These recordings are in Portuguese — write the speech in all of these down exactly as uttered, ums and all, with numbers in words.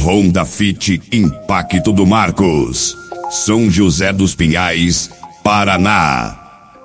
Honda Fit Impacto do Marcos, São José dos Pinhais, Paraná.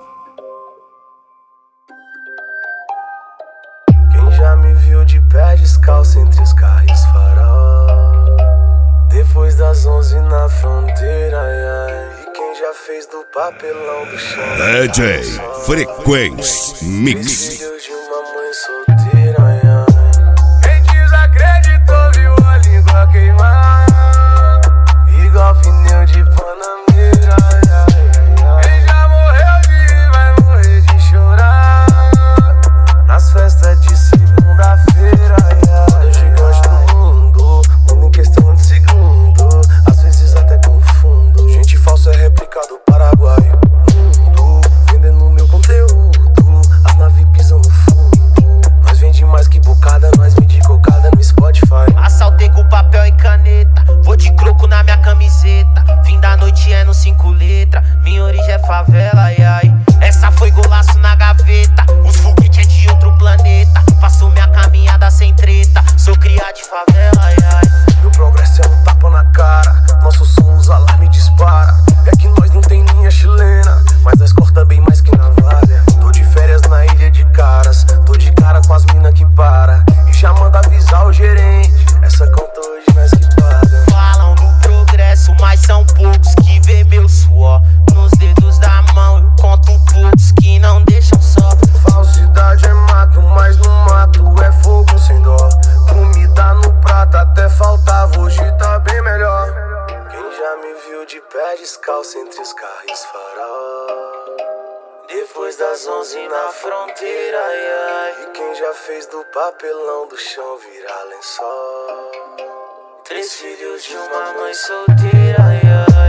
Quem já me viu de pé descalço entre os carros farol, depois das onze na fronteira, ai, ai. E quem já fez do papelão do chão D J Frequência Mix. Filho de uma mãe solteira, ai, ai. Quem desacreditou viu a língua queimar, igual pneu de panameira, ai, ai, ai. Quem já morreu de rir vai morrer de chorar nas festas de segunda-feira, ai, ai. É gigante do mundo, mundo em questão de segundo, às vezes até confundo. Gente falsa é réplica do Paraguai. Mundo vendendo meu conteúdo, as naves pisam no fundo. Nós vende mais que bocada, nós vende cocada no Spotify. Assaltei com papel e caneta, vou de croco na minha camiseta. Fim da noite é no cinco letras, minha origem é favela, ai ai. Essa foi golaço na gaveta, os foguetes é de outro planeta. Faço minha caminhada sem treta, sou criado de favela, ai ai. Meu progresso é um tapa na cara, nosso som os alarme dispara. É que nós não tem linha chilena, mas nós corta bem mais que navalha. Tô de férias na ilha de Caras, tô de cara com as mina que para e já manda avisar o gerente, essa conta hoje nós que paga. Falam do progresso, mas são poucos que vê meu suor nos dedos da mão. Eu conto poucos que não deixam só. Falsidade é mato, mas no mato é fogo sem dó. Comida no prato até faltava, hoje tá bem melhor. Quem já me viu de pé descalço entre os carros farol, depois das onze na fronteira, ai, ai. E quem já fez do papelão do chão virar lençol, três filhos de uma mãe solteira, ai, ai.